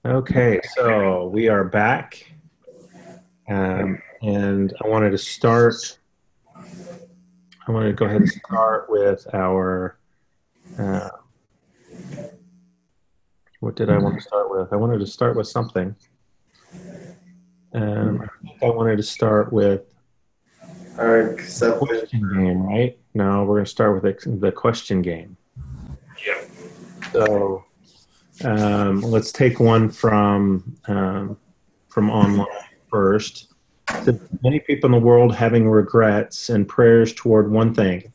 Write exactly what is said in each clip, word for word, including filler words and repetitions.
Okay, so we are back, um, and I wanted to start. I wanted to go ahead and start with our. Uh, what did I want to start with? I wanted to start with something. Um, I think I wanted to start with Our the acceptance. question game, right? No, we're going to start with the, the question game. Yep. So um, let's take one from um, from online first. So many people in the world having regrets and prayers toward one thing,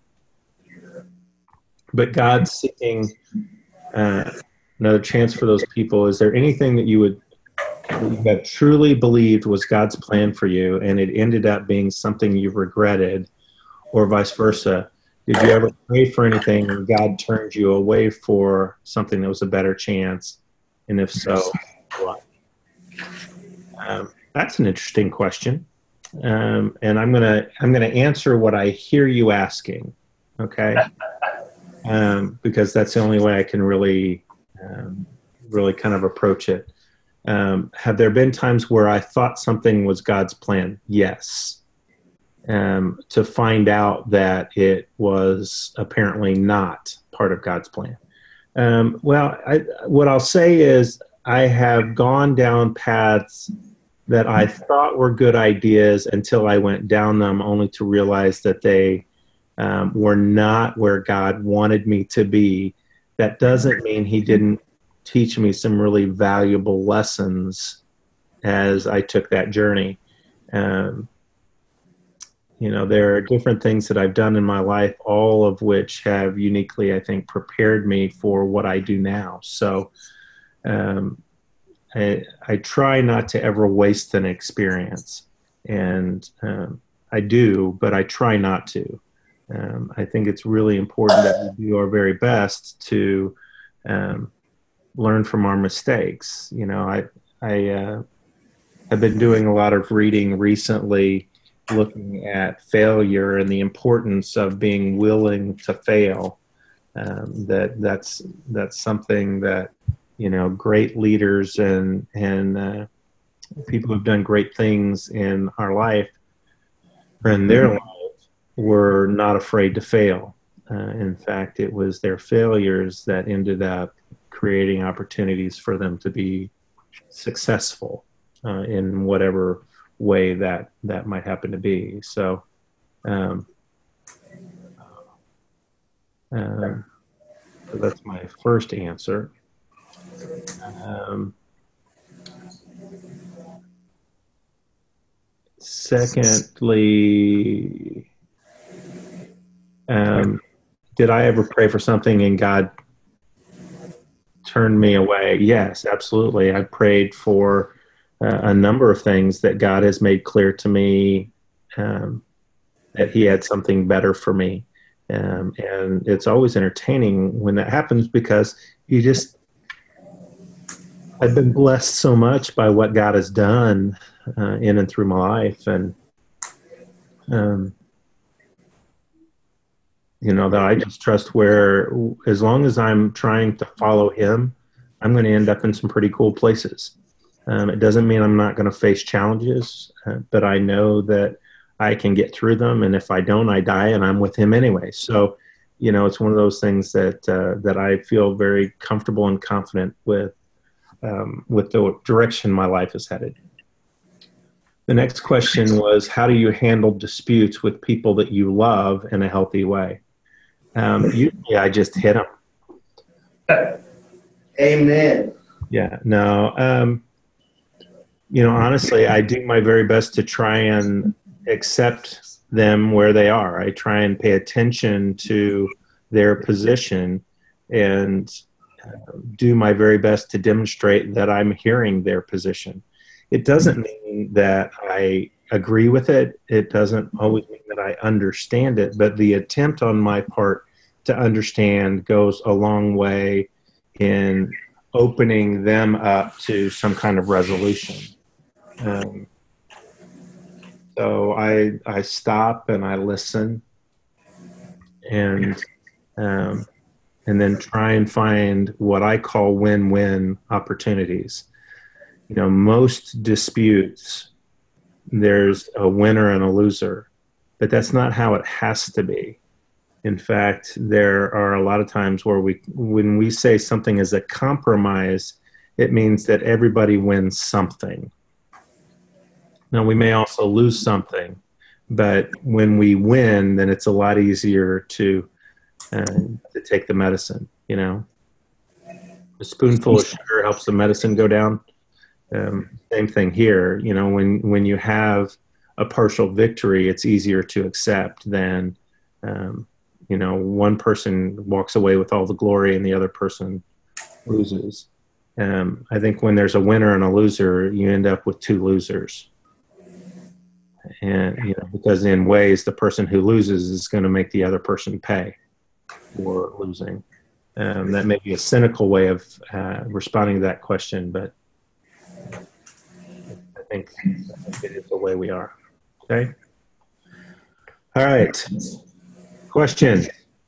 but God seeking uh, another chance for those people. Is there anything that you would that you have truly believed was God's plan for you, and it ended up being something you've regretted, or vice versa? Did you ever pray for anything and God turned you away for something that was a better chance? And if so, what? Um, that's an interesting question. Um, and I'm gonna I'm gonna answer what I hear you asking. Okay, um, because that's the only way I can really um, really kind of approach it. Um, have there been times where I thought something was God's plan? Yes. Um, to find out that it was apparently not part of God's plan. Um, well, I, what I'll say is I have gone down paths that I thought were good ideas until I went down them, only to realize that they um, were not where God wanted me to be. That doesn't mean He didn't teach me some really valuable lessons as I took that journey. Um, you know, there are different things that I've done in my life, all of which have uniquely, I think, prepared me for what I do now. So um, I, I try not to ever waste an experience. And um, I do, but I try not to. Um, I think it's really important that we do our very best to um, learn from our mistakes. You know, I I uh, have been doing a lot of reading recently, looking at failure and the importance of being willing to fail. Um, that that's that's something that you know great leaders and and uh, people who've done great things in our life or in their life were not afraid to fail. Uh, in fact, it was their failures that ended up creating opportunities for them to be successful uh, in whatever way that that might happen to be. So, um, um, so that's my first answer. Um, secondly, um, did I ever pray for something and God turned me away? Yes, absolutely. I prayed for uh, a number of things that God has made clear to me um, that He had something better for me. Um, and it's always entertaining when that happens because you just, I've been blessed so much by what God has done uh, in and through my life. And, um, you know, that I just trust where, as long as I'm trying to follow Him, I'm going to end up in some pretty cool places. Um, it doesn't mean I'm not going to face challenges, uh, but I know that I can get through them. And if I don't, I die, and I'm with Him anyway. So, you know, it's one of those things that uh, that I feel very comfortable and confident with um, with the direction my life is headed. The next question was, how do you handle disputes with people that you love in a healthy way? Um, usually, I just hit them. Amen. Yeah, no. Um, you know, honestly, I do my very best to try and accept them where they are. I try and pay attention to their position and uh, do my very best to demonstrate that I'm hearing their position. It doesn't mean that I agree with it. It doesn't always mean that I understand it, but the attempt on my part to understand goes a long way in opening them up to some kind of resolution. Um, so I I stop and I listen and um, and then try and find what I call win-win opportunities. you know, most disputes, there's a winner and a loser, but that's not how it has to be. In fact, there are a lot of times where we, when we say something is a compromise, it means that everybody wins something. Now, we may also lose something, but when we win, then it's a lot easier to uh, to take the medicine. You know, a spoonful of sugar helps the medicine go down. Um, same thing here. You know, when when you have a partial victory, it's easier to accept than um, you know, one person walks away with all the glory and the other person loses. Um, I think when there's a winner and a loser, you end up with two losers. And, you know, because in ways, the person who loses is going to make the other person pay for losing. Um, that may be a cynical way of uh, responding to that question, but I think, I think it is the way we are. Okay. All right. Question.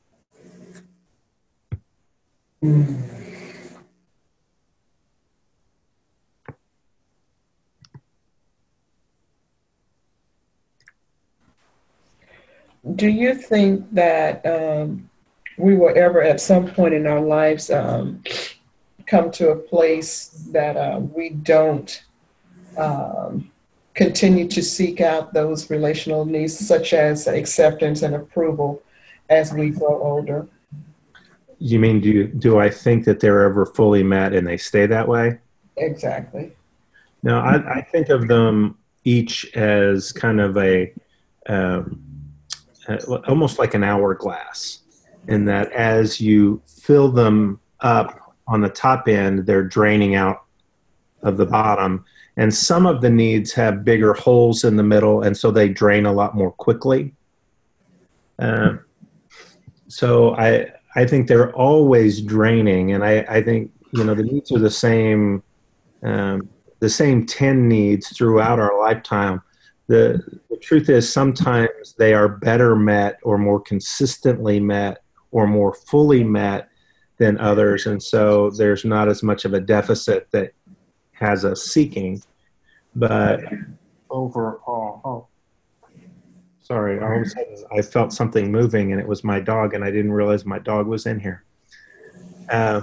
Do you think that um, we will ever at some point in our lives um, come to a place that uh, we don't um, continue to seek out those relational needs, such as acceptance and approval as we grow older? You mean, do you, do I think that they're ever fully met and they stay that way? Exactly. No, I, I think of them each as kind of a, um, uh, almost like an hourglass, in that as you fill them up on the top end, they're draining out of the bottom. And some of the needs have bigger holes in the middle, and so they drain a lot more quickly. Um, so I, I think they're always draining, and I, I think, you know, the needs are the same, um, the same ten needs throughout our lifetime. The, the truth is sometimes they are better met or more consistently met or more fully met than others, and so there's not as much of a deficit that has us seeking. But overall, oh, sorry, all of a sudden I felt something moving, and it was my dog, and I didn't realize my dog was in here. Uh,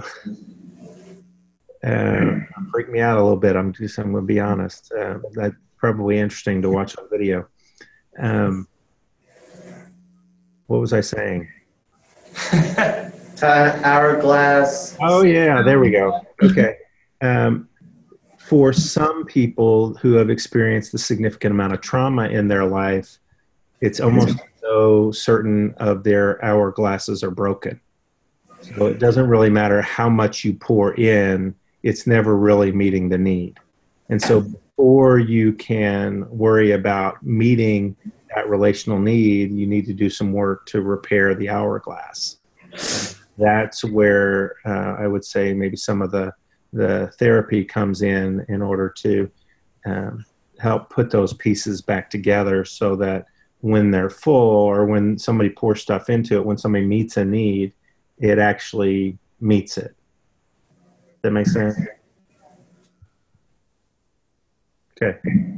uh, freaked me out a little bit. I'm just, I'm going to be honest. Uh, that's probably interesting to watch on video. Um, what was I saying? Uh, hourglass. Oh yeah, there we go. Okay. Um, for some people who have experienced a significant amount of trauma in their life, it's almost as though certain of their hourglasses are broken. So it doesn't really matter how much you pour in, it's never really meeting the need. And so before you can worry about meeting that relational need, you need to do some work to repair the hourglass. That's where uh, I would say maybe some of the, the therapy comes in in order to um, help put those pieces back together so that when they're full, or when somebody pours stuff into it, when somebody meets a need, it actually meets it. Does that make sense? Okay.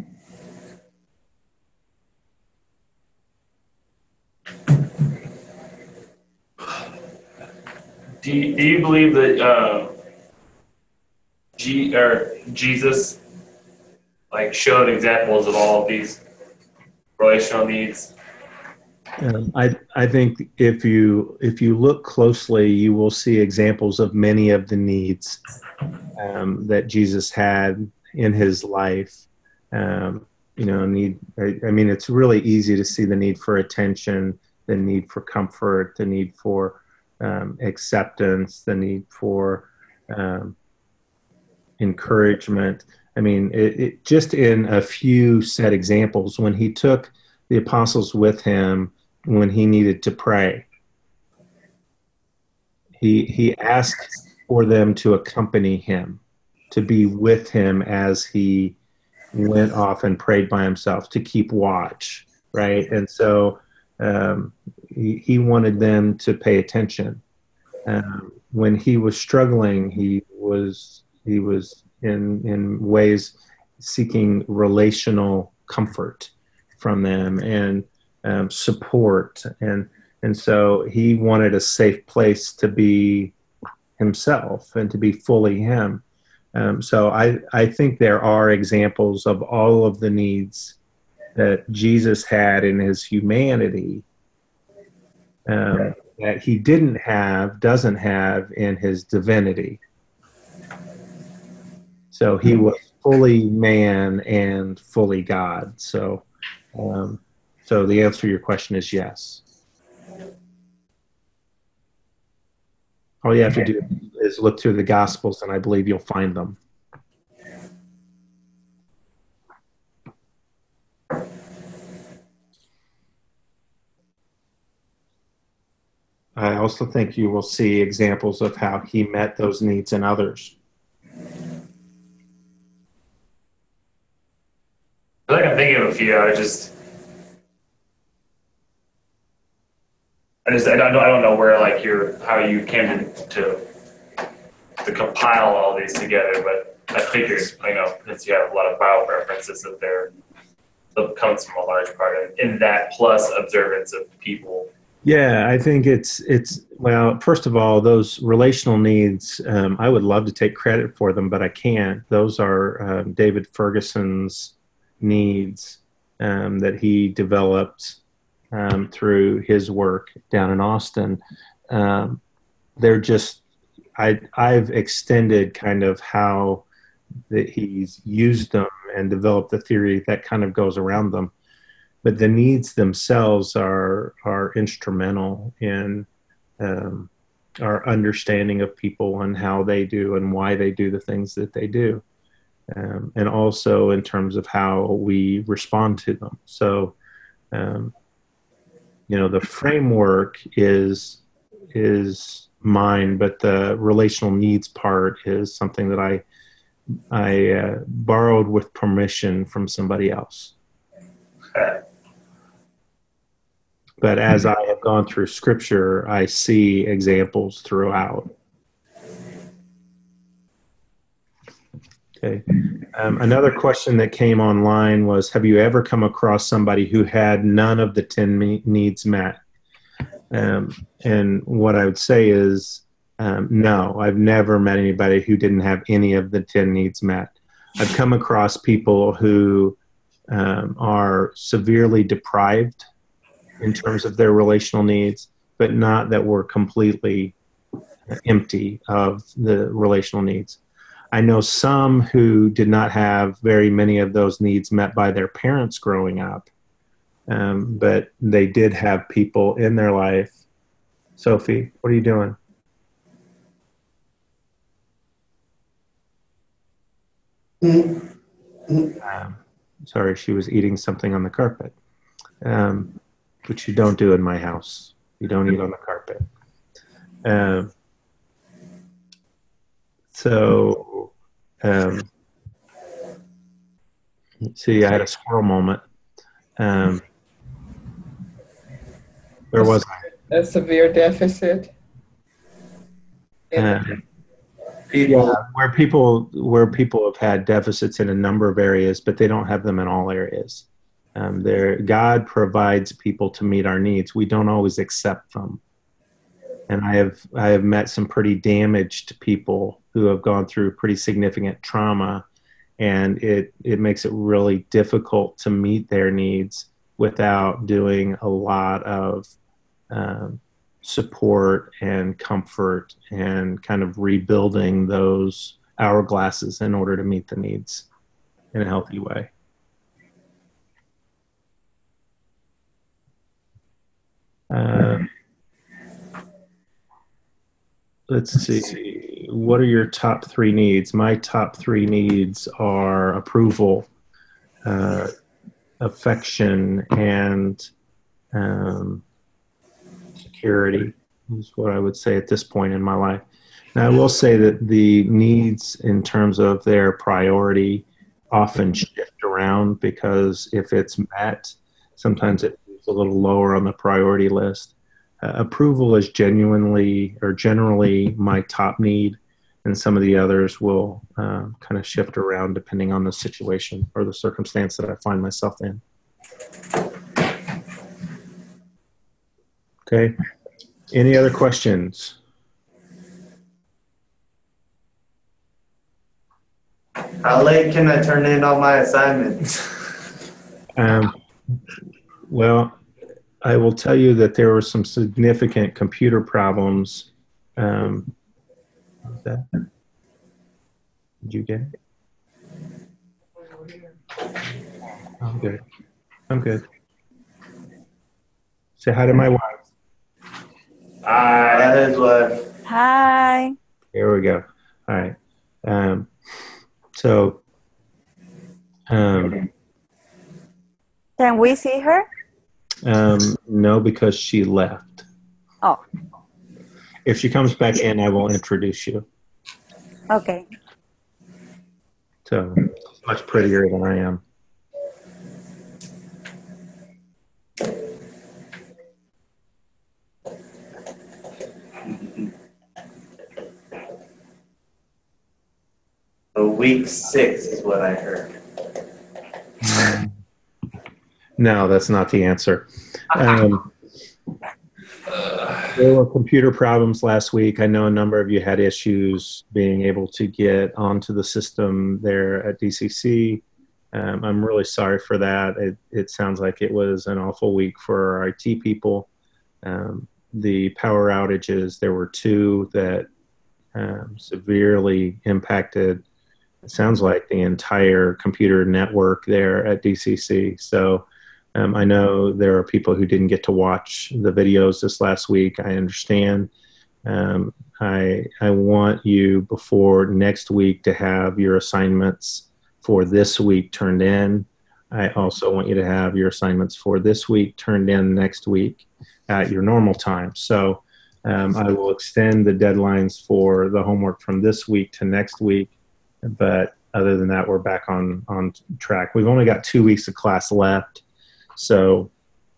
Do you, do you believe that uh, G, or Jesus like showed examples of all of these relational needs? Um, I I think if you if you look closely, you will see examples of many of the needs um, that Jesus had in his life. Um, you know, need. I, I mean, it's really easy to see the need for attention, the need for comfort, the need for um, acceptance, the need for um, encouragement. I mean, it, it, just in a few set examples, when he took the apostles with him when he needed to pray, he he asked for them to accompany him, to be with him as he went off and prayed by himself, to keep watch, right? And so um, he, he wanted them to pay attention. Um, when he was struggling, he was he was in in ways seeking relational comfort from them and um, support, and and so he wanted a safe place to be himself and to be fully him. Um, so I I think there are examples of all of the needs that Jesus had in his humanity um, that he didn't have, doesn't have in his divinity. So he was fully man and fully God. So, um, so the answer to your question is yes. All you have to do is look through the Gospels, and I believe you'll find them. I also think you will see examples of how he met those needs in others. I feel like I'm thinking of a few. I just, I just, I don't know, I don't know where like your, how you came to, to, to compile all these together, but I figured, you know, since you have a lot of Bible references that there, that comes from a large part of in that plus observance of people. Yeah, I think it's it's well. First of all, those relational needs, um, I would love to take credit for them, but I can't. Those are um, David Ferguson's needs um, that he developed um, through his work down in Austin. Um, they're just I I've extended kind of how that he's used them and developed the theory that kind of goes around them. But the needs themselves are are instrumental in um, our understanding of people and how they do and why they do the things that they do, um, and also in terms of how we respond to them. So, um, you know, the framework is is mine, but the relational needs part is something that I I uh, borrowed with permission from somebody else. Okay. But as I have gone through Scripture, I see examples throughout. Okay. Um, another question that came online was, have you ever come across somebody who had none of the ten me- needs met? Um, and what I would say is, um, no, I've never met anybody who didn't have any of the ten needs met. I've come across people who um, are severely deprived in terms of their relational needs, but not that we're completely empty of the relational needs. I know some who did not have very many of those needs met by their parents growing up, um, but they did have people in their life. Sophie, what are you doing? Um, sorry, she was eating something on the carpet. Um, which you don't do in my house. You don't eat on the carpet. Um, so, um, see, I had a squirrel moment. Um, where was A severe deficit. I? Uh, yeah, where people where people have had deficits in a number of areas, but they don't have them in all areas. Um, there, God provides people to meet our needs. We don't always accept them. And I have I have met some pretty damaged people who have gone through pretty significant trauma, and it it makes it really difficult to meet their needs without doing a lot of um, support and comfort and kind of rebuilding those hourglasses in order to meet the needs in a healthy way. Uh, let's see. What are your top three needs? My top three needs are approval, uh, affection, and um, security is what I would say at this point in my life. Now, I will say that the needs in terms of their priority often shift around, because if it's met, sometimes it's a little lower on the priority list. Uh, approval is genuinely or generally my top need. and some of the others will uh, kind of shift around depending on the situation or the circumstance that I find myself in. Okay. Any other questions? How late can I turn in all my assignments? Um, well, I will tell you that there were some significant computer problems. Um, what was that? Did you get it? I'm good. I'm good. Say hi to my wife. I That is what. Hi. Here we go. All right. Um, so, um, Can we see her? um, no, because she left. Oh, If she comes back in, I will introduce you. okay. So, much prettier than I am. So week six is what I heard. No, that's not the answer. Um, there were computer problems last week. I know a number of you had issues being able to get onto the system there at D C C. Um, I'm really sorry for that. It, it sounds like it was an awful week for our I T people. Um, the power outages, there were two that um, severely impacted, it sounds like, the entire computer network there at D C C. So um, I know there are people who didn't get to watch the videos this last week. I understand. Um, I, I want you before next week to have your assignments for this week turned in. I also want you to have your assignments for this week turned in next week at your normal time. So um, I will extend the deadlines for the homework from this week to next week. But other than that, we're back on, on track. We've only got two weeks of class left. So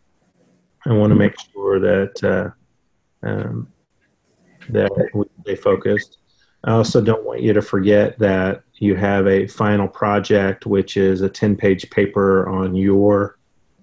I want to make sure that, uh, um, that we stay focused. I also don't want you to forget that you have a final project, which is a ten page paper on your,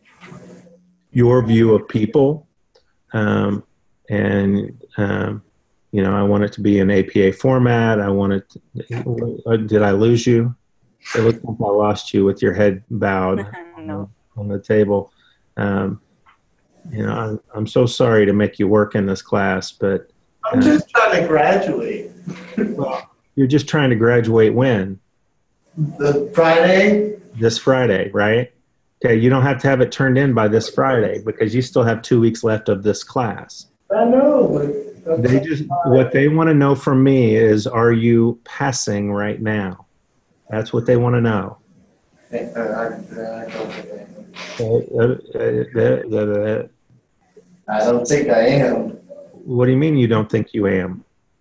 your view of people. Um, and, um, you know, I want it to be in A P A format. I want it to, did I lose you? It looks like I lost you with your head bowed No. on the table. Um, you know, I'm, I'm so sorry to make you work in this class, but I'm just trying to graduate. well, you're just trying to graduate when? The Friday? This Friday, right? Okay, you don't have to have it turned in by this Friday because you still have two weeks left of this class. I know. But They just, what they want to know from me is, are you passing right now? That's what they want to know. I, I, I don't think I am. Uh, uh, uh, uh, I don't think I am. What do you mean you don't think you am?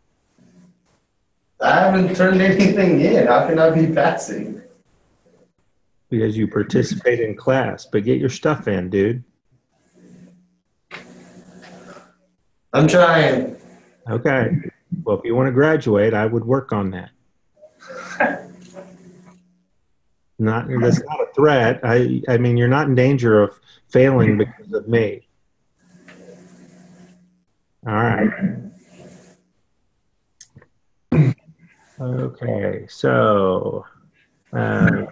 I haven't turned anything in. How can I be passing? Because you participate in class, but get your stuff in, dude. I'm trying. Okay. Well, if you want to graduate, I would work on that. Not, that's not a threat. I, I mean, you're not in danger of failing because of me. All right. Okay. So, uh,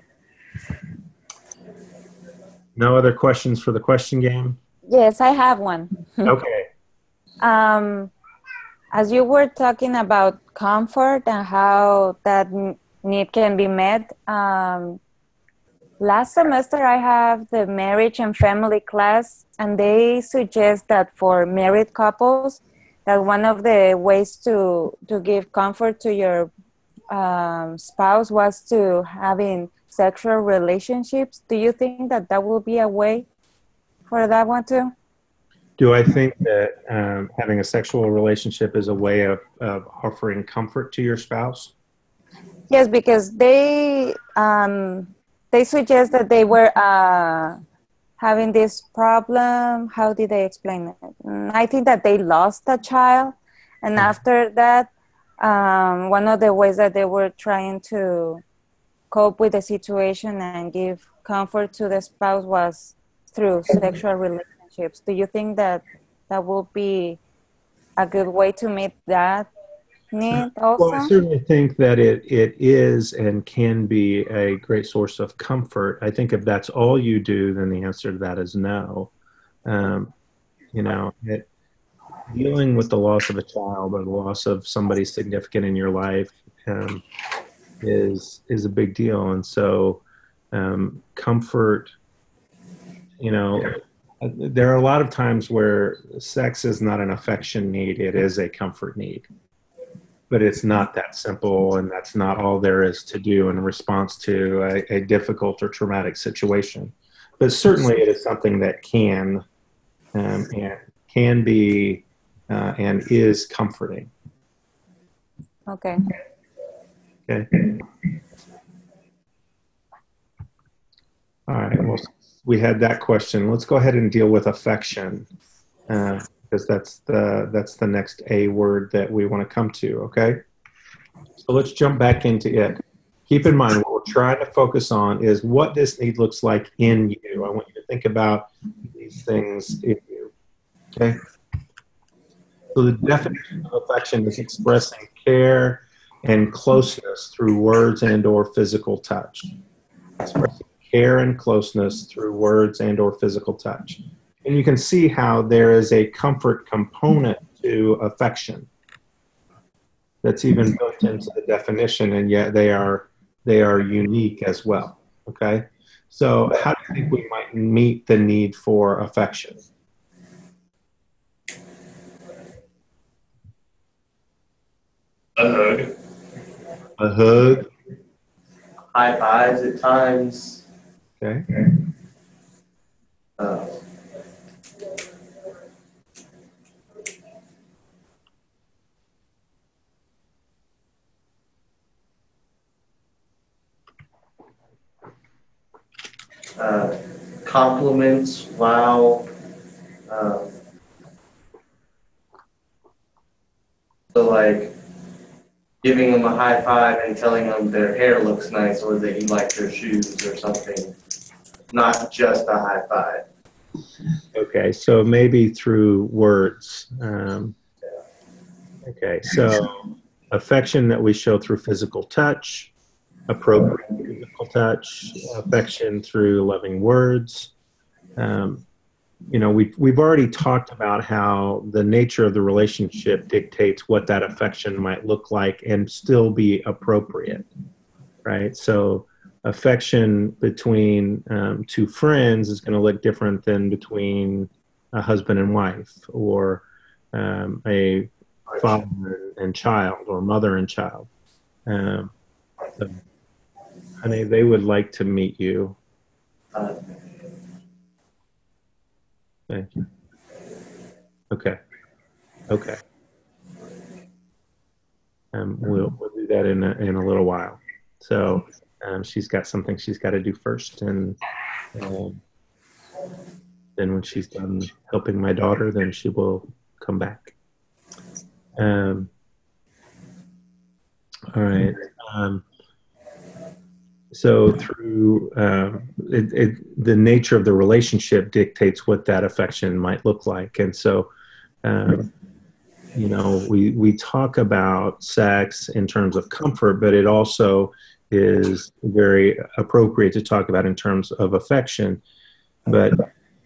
no other questions for the question game? Yes, I have one. Okay. Um, as you were talking about comfort and how that n- need can be met, um, last semester I have the marriage and family class, and they suggest that for married couples, that one of the ways to, to give comfort to your um, spouse was to having sexual relationships. Do you think that that will be a way for that one too? Do I think that um, having a sexual relationship is a way of, of offering comfort to your spouse? Yes, because they um, they suggest that they were uh, having this problem. How did they explain it? Mm, I think that they lost a child, and after that, um, one of the ways that they were trying to cope with the situation and give comfort to the spouse was through sexual relationships. Do you think that that will be a good way to meet that need also? Well, I certainly think that it, it is and can be a great source of comfort. I think if that's all you do, then the answer to that is no. Um, you know, it, dealing with the loss of a child or the loss of somebody significant in your life um, is is a big deal. And so um, comfort, you know, there are a lot of times where sex is not an affection need, it is a comfort need. But it's not that simple, and that's not all there is to do in response to a, a difficult or traumatic situation. But certainly it is something that can um, and can be uh, and is comforting. Okay. Okay. All right. Well, we had that question. Let's go ahead and deal with affection, uh, because that's the that's the next A word that we want to come to. Okay. So let's jump back into it. Keep in mind what we're trying to focus on is what this need looks like in you. I want you to think about these things in you. Okay. So the definition of affection is expressing care and closeness through words and or physical touch. Expressing care and closeness through words and or physical touch. And you can see how there is a comfort component to affection that's even built into the definition, and yet they are they are unique as well. Okay? So how do you think we might meet the need for affection? A hug. A hug. High fives at times. Okay. Uh, uh, compliments while um, so like giving them a high five and telling them their hair looks nice or that you like their shoes or something, not just a high five. Okay, so maybe through words. Um, okay, so affection that we show through physical touch, appropriate physical touch, affection through loving words. Um, you know, we've, we've already talked about how the nature of the relationship dictates what that affection might look like and still be appropriate, right? So affection between um, two friends is going to look different than between a husband and wife, or um, a father and child, or mother and child. Um, so, honey, they would like to meet you. Uh, Thank you. Okay. Okay. Um, we'll, we'll do that in a, in a little while. So um, she's got something she's got to do first, and um, then when she's done helping my daughter, then she will come back. Um, all right. Um, so through um, it, it, the nature of the relationship dictates what that affection might look like, and so um, you know we we talk about sex in terms of comfort, but it also is very appropriate to talk about in terms of affection. But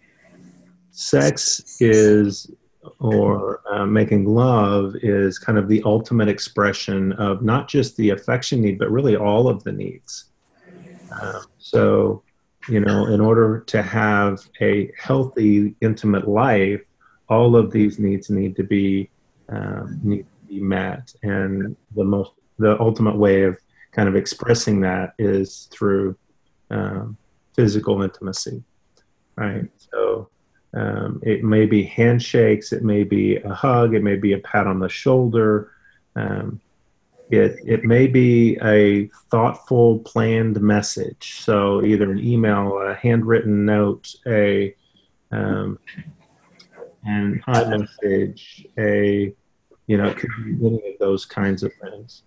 sex is, or uh, making love is kind of the ultimate expression of not just the affection need, but really all of the needs. Um, so, you know, in order to have a healthy, intimate life, all of these needs need to be um, need to be met, and the most, the ultimate way of kind of expressing that is through um, physical intimacy, right? So um, it may be handshakes, it may be a hug, it may be a pat on the shoulder. Um, It, it may be a thoughtful, planned message. So either an email, a handwritten note, a um, an iMessage, a You know, it could be any of those kinds of things.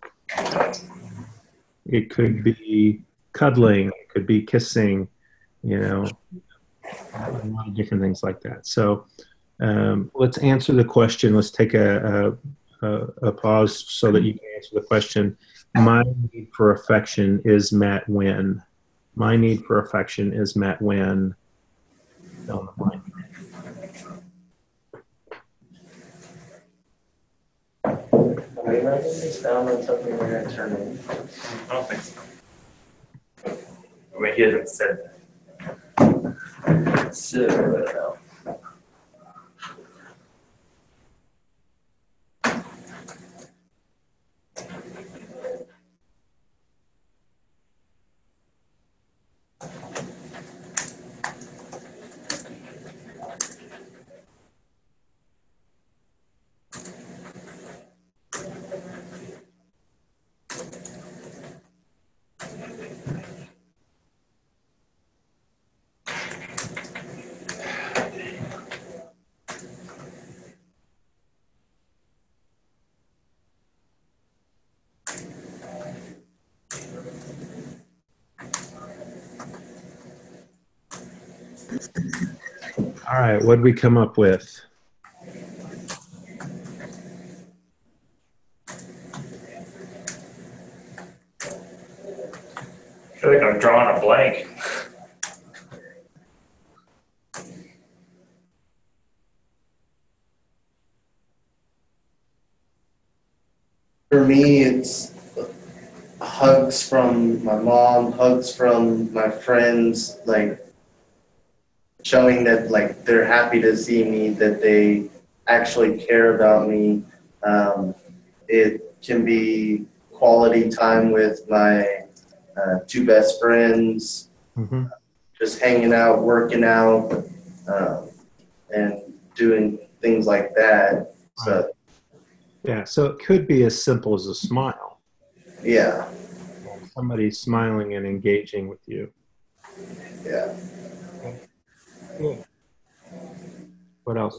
It could be cuddling, it could be kissing, you know, a lot of different things like that. So um, let's answer the question. Let's take a, a, a pause so that you can answer the question. My need for affection is met when? My need for affection is met when? Fill in the blank. Are you writing this down on something we're going to turn in? I don't think so. I mean, he hasn't said that. So, right now. All right, what did we come up with? I feel like I'm drawing a blank. For me, it's hugs from my mom, hugs from my friends, like showing that like they're happy to see me, that they actually care about me. Um, it can be quality time with my uh, two best friends, Mm-hmm. just hanging out, working out, um, and doing things like that. So, Yeah, so it could be as simple as a smile. yeah, Somebody smiling and engaging with you. yeah. What else?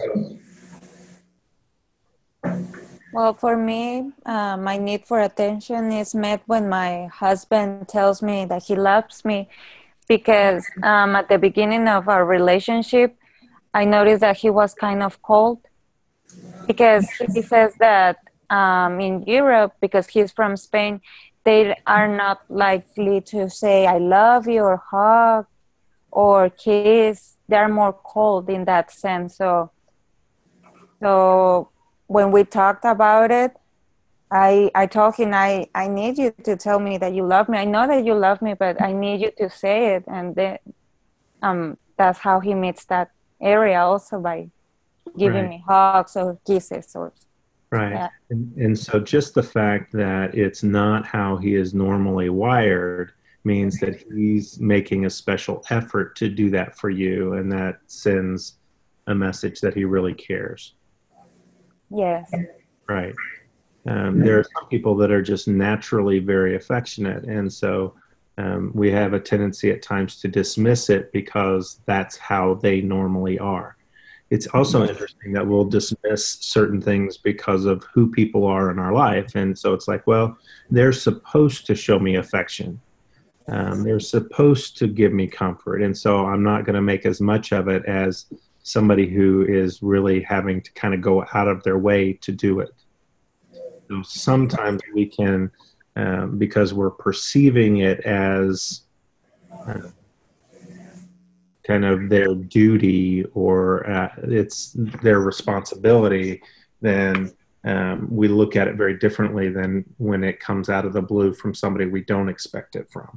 Well, for me, uh, my need for attention is met when my husband tells me that he loves me, because um, at the beginning of our relationship, I noticed that he was kind of cold, because he says that um, in Europe, because he's from Spain, they are not likely to say I love you or hug or kiss. They're more cold in that sense. So, so when we talked about it, I, I told him, I, I need you to tell me that you love me. I know that you love me, but I need you to say it. And then, um, that's how he meets that area, also by giving Right. me hugs or kisses or Right. yeah. And, and so just the fact that it's not how he is normally wired means that he's making a special effort to do that for you, and that sends a message that he really cares. Yes. Right. Um, there are some people that are just naturally very affectionate, and so um, we have a tendency at times to dismiss it because that's how they normally are. It's also interesting that we'll dismiss certain things because of who people are in our life. And so it's like, well, they're supposed to show me affection. Um, they're supposed to give me comfort. And so I'm not going to make as much of it as somebody who is really having to kind of go out of their way to do it. So sometimes we can, um, because we're perceiving it as uh, kind of their duty or uh, it's their responsibility, then um, we look at it very differently than when it comes out of the blue from somebody we don't expect it from.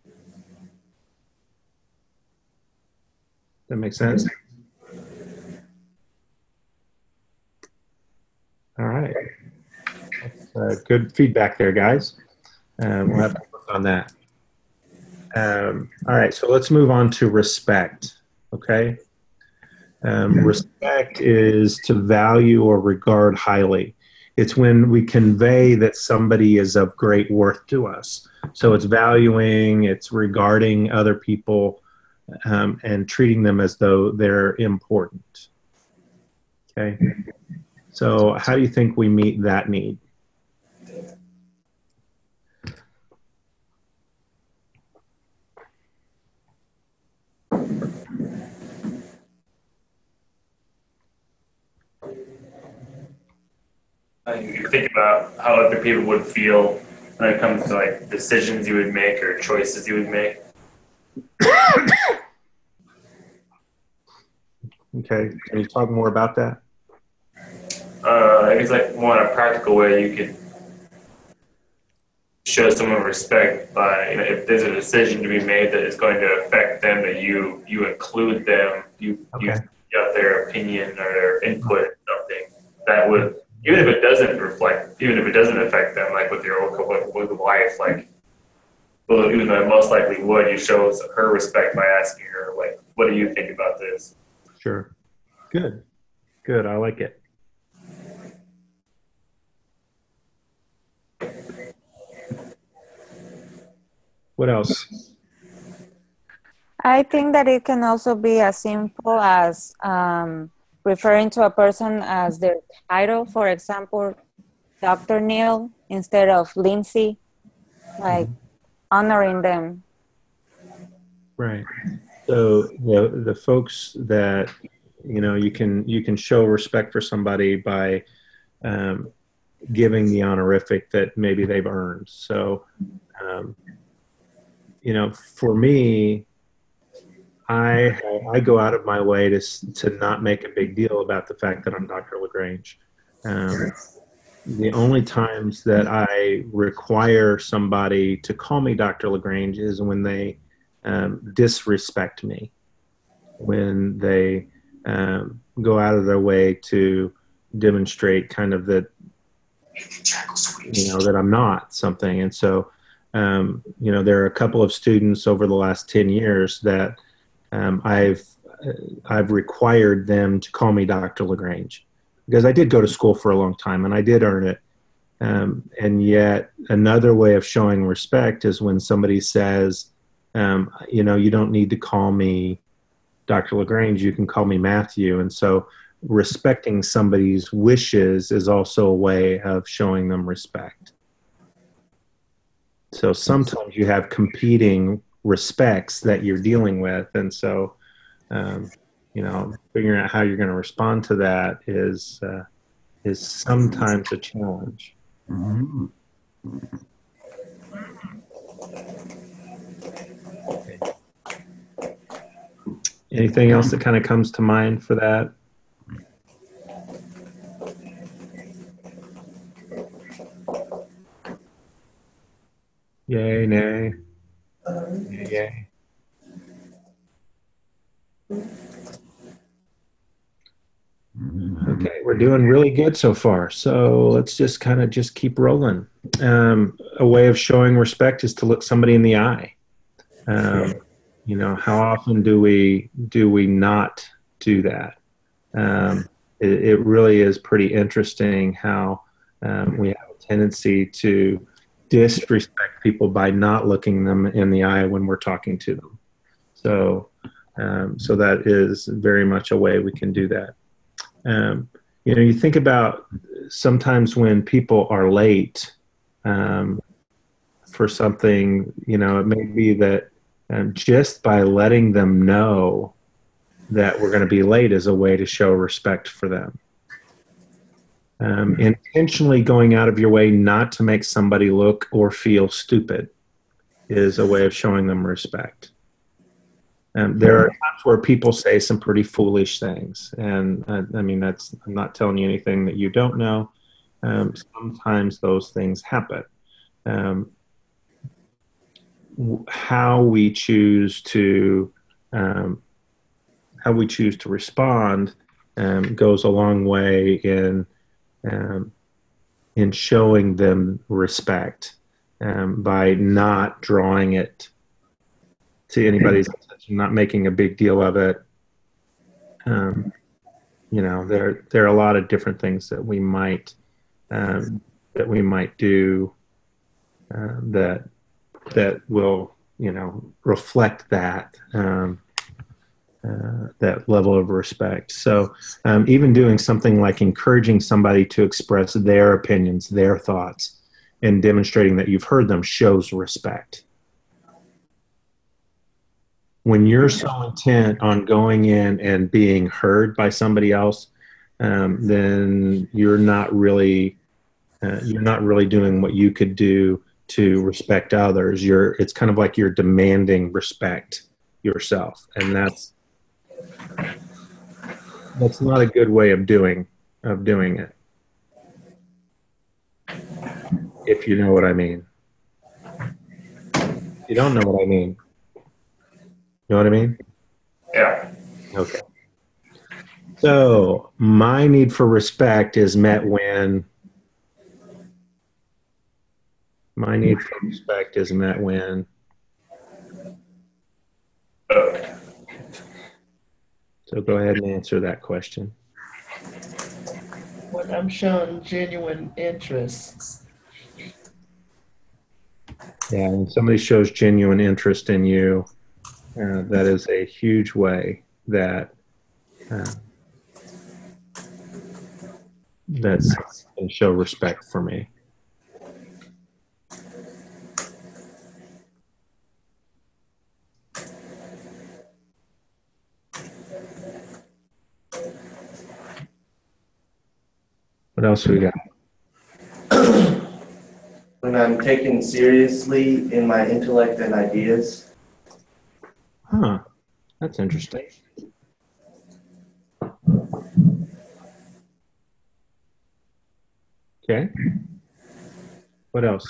That makes sense? All right. That's, uh, good feedback there, guys. Um, we'll have to work on that. Um, all right, so let's move on to respect, okay? Um, respect is to value or regard highly. It's when we convey that somebody is of great worth to us. So it's valuing, it's regarding other people um, and treating them as though they're important, okay? So how do you think we meet that need? Uh, you think about how other people would feel when it comes to like decisions you would make or choices you would make. Okay, can you talk more about that? Uh, I guess like more in a practical way, you could show someone respect by, you know, if there's a decision to be made that is going to affect them, that you you include them, you you Okay. got their opinion or their input in something that would, even if it doesn't reflect, even if it doesn't affect them, like with your with, with wife, like, well, even though it most likely would, you show her respect by asking her, like, what do you think about this? Sure. Good. Good. I like it. What else? I think that it can also be as simple as um, referring to a person as their title. For example, Doctor Neil instead of Lindsay, like honoring them. Right. So the the folks that, you know, you can you can show respect for somebody by um, giving the honorific that maybe they've earned. So, um, you know, for me, I I go out of my way to to not make a big deal about the fact that I'm Doctor LaGrange. Um, the only times that I require somebody to call me Doctor LaGrange is when they um, disrespect me, when they um, go out of their way to demonstrate kind of that, you know, that I'm not something. And so, um, you know, there are a couple of students over the last ten years that um, I've I've required them to call me Doctor LaGrange, because I did go to school for a long time and I did earn it. Um, and yet another way of showing respect is when somebody says, um, you know, you don't need to call me Doctor LaGrange, you can call me Matthew. And so respecting somebody's wishes is also a way of showing them respect. So sometimes you have competing respects that you're dealing with. And so, um, you know, figuring out how you're going to respond to that is, uh, is sometimes a challenge. Mhm. Anything else that kind of comes to mind for that? Yay, nay. Yay, yay. Okay, we're doing really good so far. So let's just kind of just keep rolling. Um, a way of showing respect is to look somebody in the eye. Um, you know, how often do we do we not do that? Um, it, it really is pretty interesting how um, we have a tendency to disrespect people by not looking them in the eye when we're talking to them. So, um, so that is very much a way we can do that. Um, you know, you think about sometimes when people are late um, for something, you know, it may be that um, just by letting them know that we're going to be late is a way to show respect for them. Um, intentionally going out of your way not to make somebody look or feel stupid is a way of showing them respect. Um, there are times where people say some pretty foolish things, and uh, I mean, that's, I'm not telling you anything that you don't know. Um, sometimes those things happen. Um, how we choose to um, how we choose to respond um, goes a long way in um, in showing them respect um, by not drawing it to anybody's attention, not making a big deal of it. Um, you know, there there are a lot of different things that we might um, that we might do uh, that that will, you know, reflect that. Um, uh, that level of respect. So um, even doing something like encouraging somebody to express their opinions, their thoughts, and demonstrating that you've heard them shows respect. When you're so intent on going in and being heard by somebody else, um, then you're not really uh, you're not really doing what you could do to respect others. You're it's kind of like you're demanding respect yourself, and that's that's not a good way of doing of doing it. If you know what I mean. You don't know what I mean. You know what I mean? Yeah. Okay. So my need for respect is met when my need for respect is met when Okay. so go ahead and answer that question. When I'm shown genuine interest. Yeah, when somebody shows genuine interest in you, uh, that is a huge way that uh, that's can show respect for me. What else we got? When I'm taken seriously in my intellect and ideas. Huh. That's interesting. Okay. What else?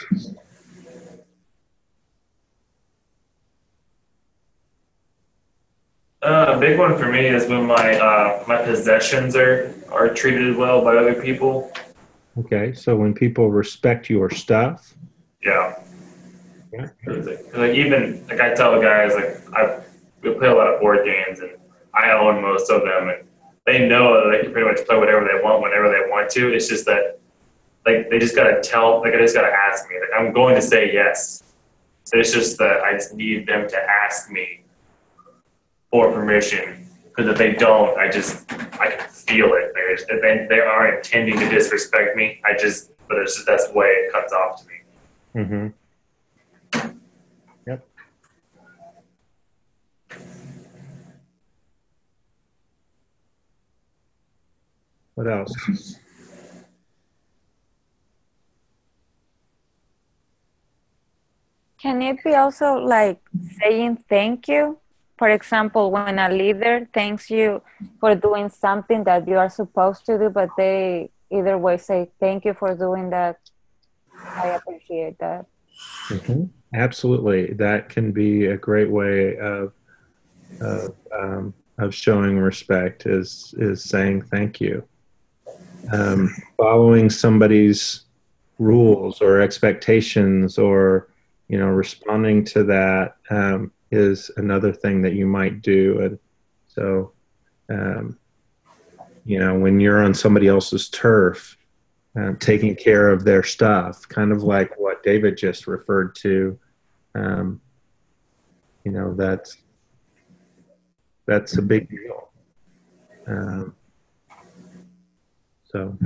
Uh, a big one for me is when my uh, my possessions are are treated well by other people. Okay, so when people respect your stuff. Yeah. Yeah. Like, like even like I tell guys like I we play a lot of board games and I own most of them and they know that they can pretty much play whatever they want whenever they want to. It's just that like they just gotta tell like I just gotta ask me. Like I'm going to say yes. So it's just that I just need them to ask me for permission. Because if they don't, I just I can feel it. They just, they they are intending to disrespect me. I just but it's just that's the way it comes off to me. Mm-hmm. Yep. What else? Can it be also like saying thank you? For example, when a leader thanks you for doing something that you are supposed to do, but they either way say thank you for doing that. I appreciate that. Mm-hmm. Absolutely. That can be a great way of of, um, of showing respect is is saying thank you. Um, following somebody's rules or expectations or you know responding to that um, is another thing that you might do. And so um, you know when you're on somebody else's turf, uh, taking care of their stuff, kind of like what David just referred to, um, you know that's that's a big deal. Um, so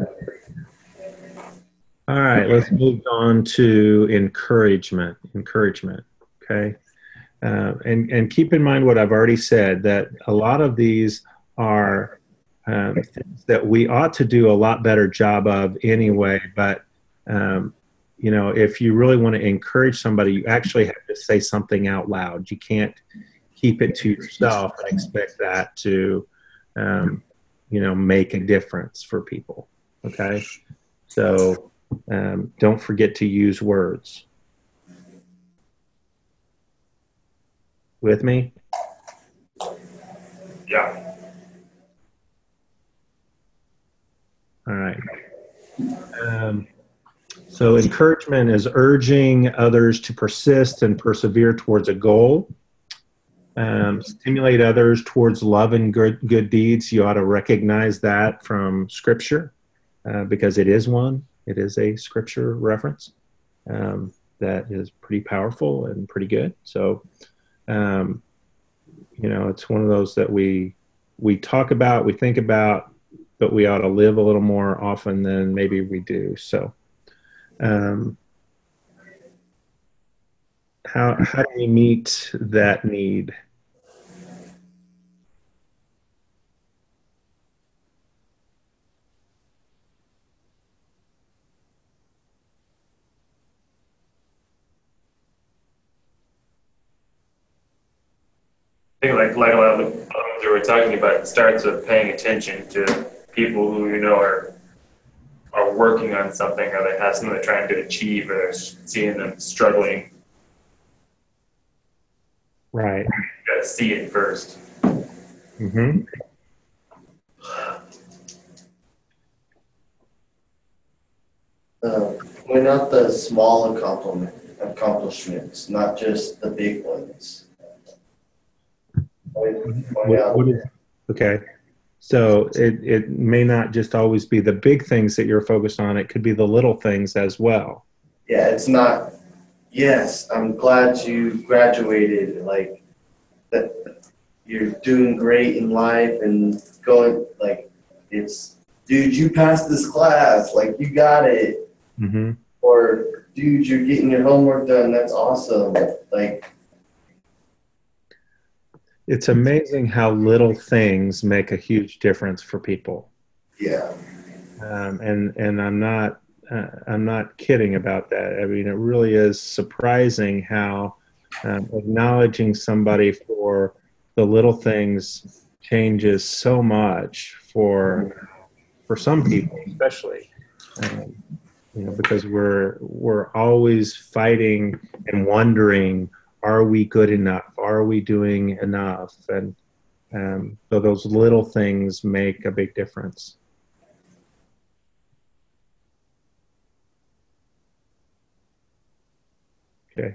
all right, let's move on to encouragement. Encouragement, okay? Uh, and, and keep in mind what I've already said, that a lot of these are um, things that we ought to do a lot better job of anyway. But, um, you know, if you really want to encourage somebody, you actually have to say something out loud. You can't keep it to yourself and expect that to, um, you know, make a difference for people, okay? So, Um, don't forget to use words. With me? Yeah. All right. Um, so encouragement is urging others to persist and persevere towards a goal. Um, stimulate others towards love and good, good deeds. You ought to recognize that from Scripture uh, because it is one. It is a Scripture reference um, that is pretty powerful and pretty good. So, um, you know, it's one of those that we we talk about, we think about, but we ought to live a little more often than maybe we do. So, um, how how do we meet that need? I think like like a lot of the others we were talking about, it starts with paying attention to people who you know are are working on something, or they have something they're trying to achieve, or they're seeing them struggling. Right. You gotta see it first. Mm-hmm. Uh, point out the small accomplishment, accomplishments, not just the big ones. Point, point What, out, what is, okay. So it, it may not just always be the big things that you're focused on. It could be the little things as well. yeah, it's not, yes, I'm glad you graduated, like, that you're doing great in life and going, like, it's, dude, you passed this class, like, you got it. Mm-hmm. Or, dude, you're getting your homework done, that's awesome. Like, It's amazing how little things make a huge difference for people. yeah. Um, and and I'm not uh, I'm not kidding about that. I mean, it really is surprising how um, acknowledging somebody for the little things changes so much for for some people, especially. Um, you know, because we're we're always fighting and wondering, are we good enough? Are we doing enough? And um, so those little things make a big difference. Okay.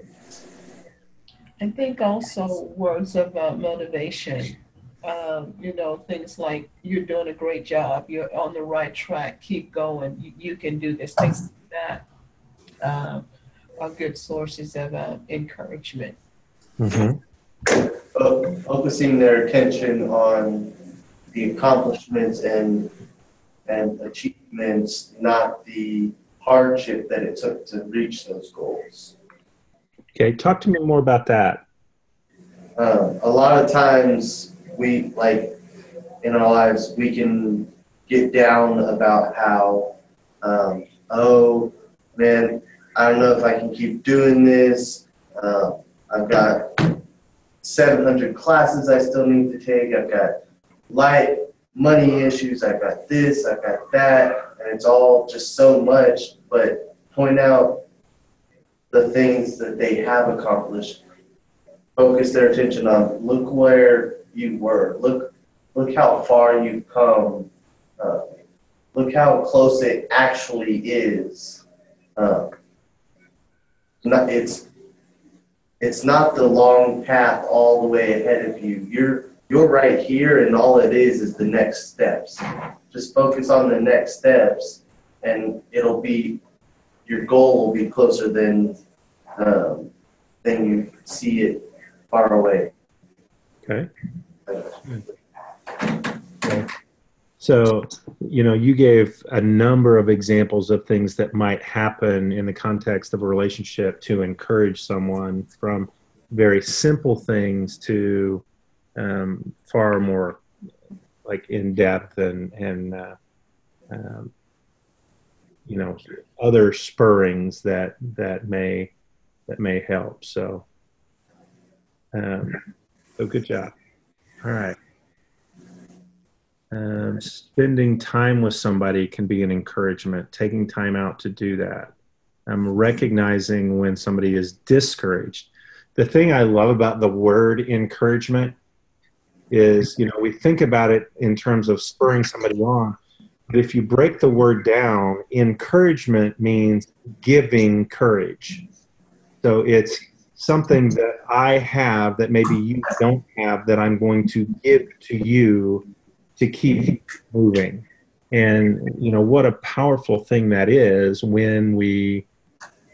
I think also words of uh, motivation. Um, you know, things like you're doing a great job, you're on the right track, keep going, you, you can do this, things like that um, are good sources of uh, encouragement. Mm-hmm. Fo- focusing their attention on the accomplishments and and achievements, not the hardship that it took to reach those goals. Okay, talk to me more about that. Um, a lot of times we, like, in our lives, we can get down about how, um, oh, man, I don't know if I can keep doing this. Uh, I've got seven hundred classes I still need to take. I've got light money issues. I've got this, I've got that. And it's all just so much. But point out the things that they have accomplished. Focus their attention on, look where you were. Look, look how far you've come. Uh, look how close it actually is. Uh, not, it's it's not the long path all the way ahead of you. You're you're right here, and all it is is the next steps. Just focus on the next steps, and it'll be your goal will be closer than um, than you see it far away. Okay. Okay. So, you know, you gave a number of examples of things that might happen in the context of a relationship to encourage someone, from very simple things to um, far more like in depth and, and uh, um, you know, other spurrings that, that may, that may help. So, um, so good job. All right. Um, spending time with somebody can be an encouragement, taking time out to do that. I'm recognizing when somebody is discouraged. The thing I love about the word encouragement is, you know, we think about it in terms of spurring somebody on, but if you break the word down, encouragement means giving courage. So it's something that I have that maybe you don't have that I'm going to give to you to keep moving. And, you know, what a powerful thing that is when we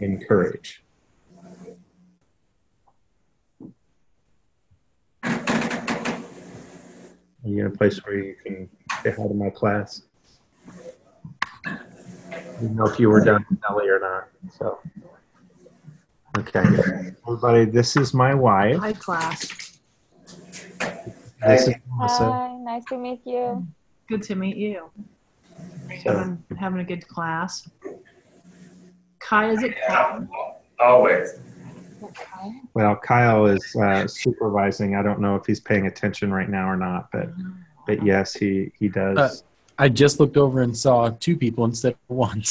encourage. Are you in a place where you can say hi to my class? I didn't know if you were done with Ellie or not. So, okay, everybody, this is my wife. Hi, class. This is Melissa. Hi, nice to meet you. Good to meet you. So, Having, having a good class. Kai, is it Kai? Always. well, Kyle is uh, supervising. I don't know if he's paying attention right now or not, but but yes, he he does. Uh, I just looked over and saw two people instead of one.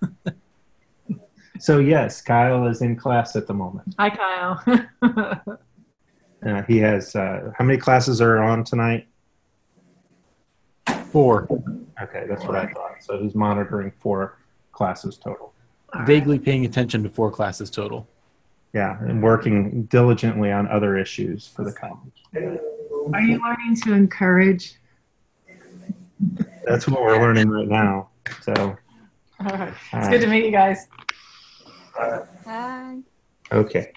So yes, Kyle is in class at the moment. Hi, Kyle. Uh, he has uh, how many classes are on tonight? Four. Okay, that's what I thought. So he's monitoring four classes total. Vaguely paying attention to four classes total. Yeah, and working diligently on other issues for the college. Are you learning to encourage? That's what we're learning right now. So, It's good to meet you guys. Hi. okay,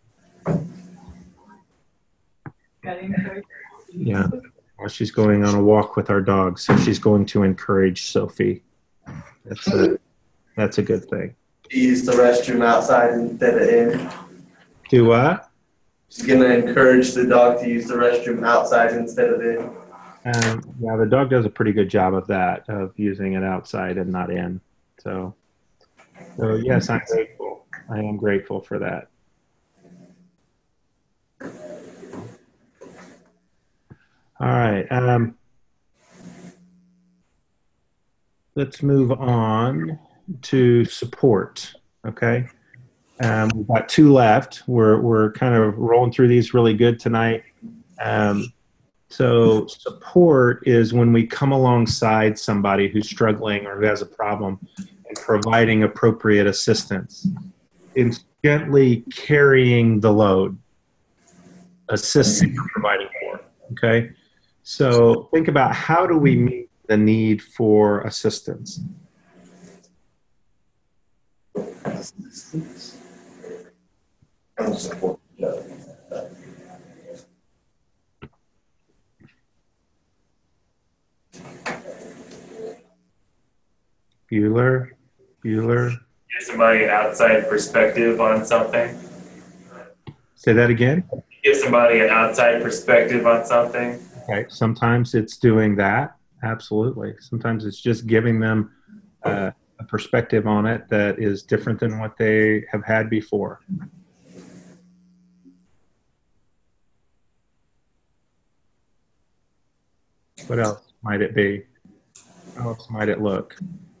Gotta encourage. yeah. Well, she's going on a walk with our dog, so she's going to encourage Sophie. That's a, that's a good thing. Use the restroom outside instead of in. Do what? She's gonna encourage the dog to use the restroom outside instead of in. Um, yeah, the dog does a pretty good job of that, of using it outside and not in. So, so yes, I'm grateful. I am grateful for that. All right. Um, let's move on to support. Okay. Um, we've got two left. We're we're kind of rolling through these really good tonight. Um, so support is when we come alongside somebody who's struggling or who has a problem and providing appropriate assistance. It's gently carrying the load, assisting or providing more. Okay. So think about, how do we meet the need for assistance? Assistance. And support. Yeah. Bueller, Bueller. Give somebody an outside perspective on something. Say that again. Give somebody an outside perspective on something. Okay. Sometimes it's doing that. Absolutely. Sometimes it's just giving them uh, a perspective on it that is different than what they have had before. What else might it be? How else might it look?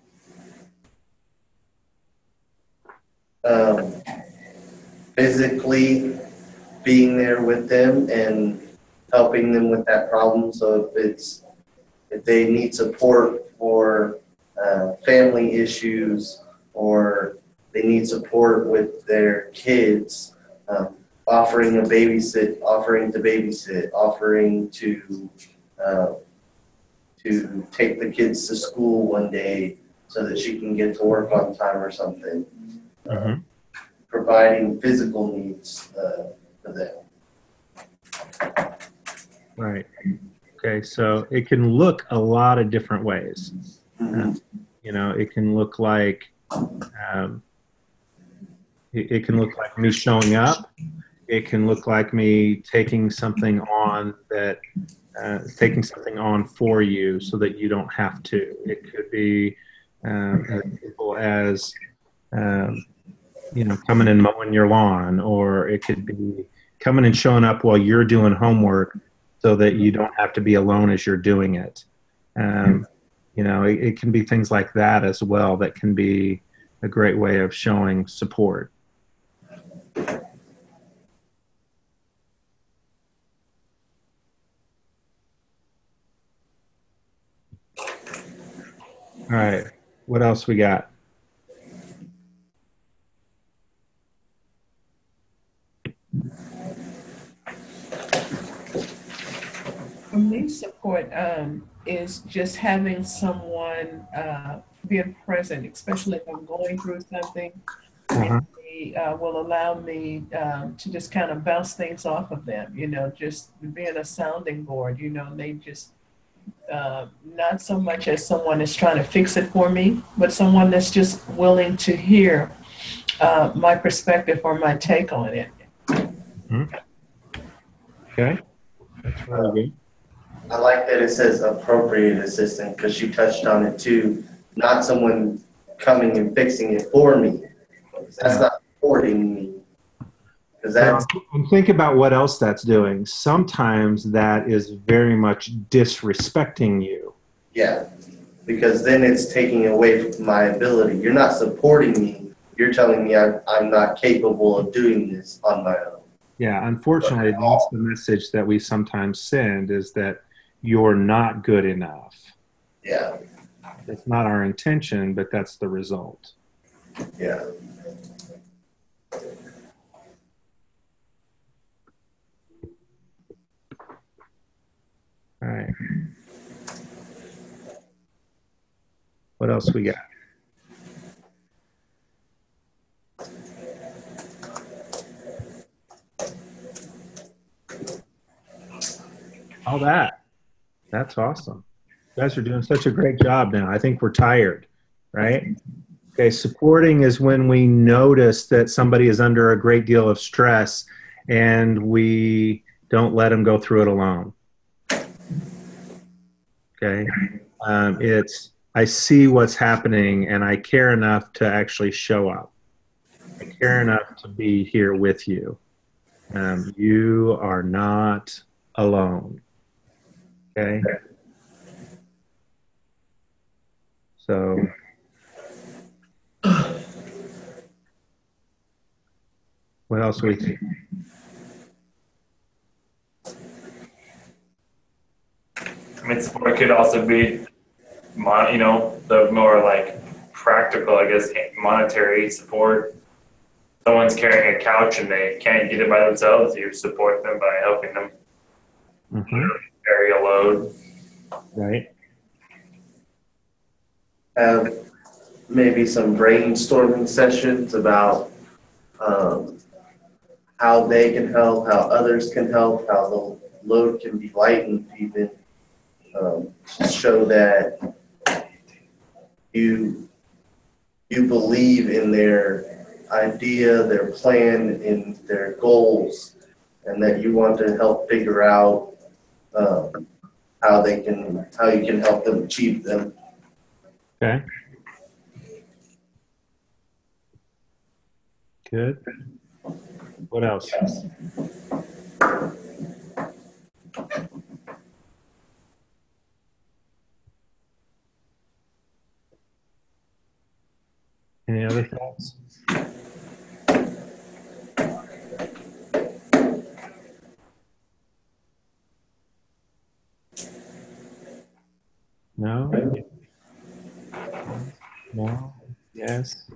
Um, physically being there with them and helping them with that problem. So if it's if they need support for uh, family issues, or they need support with their kids, um, offering a babysit, offering to babysit, offering to uh, to take the kids to school one day so that she can get to work on time or something. Mm-hmm. Providing physical needs uh, for them. Right. Okay. So it can look a lot of different ways. Mm-hmm. Uh, you know, it can look like um, it, it can look like me showing up. It can look like me taking something on that, uh, taking something on for you so that you don't have to. It could be um, as simple as um, you know, coming and mowing your lawn, or it could be coming and showing up while you're doing homework so that you don't have to be alone as you're doing it. Um, you know, it, it can be things like that as well that can be a great way of showing support. All right, what else we got? For me, support um, is just having someone uh, being present, especially if I'm going through something. Uh-huh. They uh, will allow me um, to just kind of bounce things off of them, you know, just being a sounding board, you know, and they just uh, not so much as someone that's trying to fix it for me, but someone that's just willing to hear uh, my perspective or my take on it. Okay. That's really good. I like that it says appropriate assistant because you touched on it too. Not someone coming and fixing it for me. That's not supporting me. Because that's And think about what else that's doing. Sometimes that is very much disrespecting you. yeah. Because then it's taking away from my ability. You're not supporting me. You're telling me I'm, I'm not capable of doing this on my own. Yeah, unfortunately, that's the message that we sometimes send is that you're not good enough. Yeah. It's not our intention, but that's the result. Yeah. All right. What else we got? All that. That's awesome. You guys are doing such a great job now. I think we're tired, right? Okay, supporting is when we notice that somebody is under a great deal of stress and we don't let them go through it alone. Okay, um, it's I see what's happening and I care enough to actually show up. I care enough to be here with you. Um, you are not alone. Okay. So, what else we think? I mean, support could also be, mon- you know, the more like practical, I guess, monetary support. Someone's carrying a couch and they can't get it by themselves. You support them by helping them Mm-hmm. carry a load. Right. Have maybe some brainstorming sessions about um, how they can help, how others can help, how the load can be lightened even. Um, show that you you believe in their idea, their plan, in their goals, and that you want to help figure out um, how they can how you can help them achieve them. Okay. Good. What else? Any other thoughts? No? No? Yes?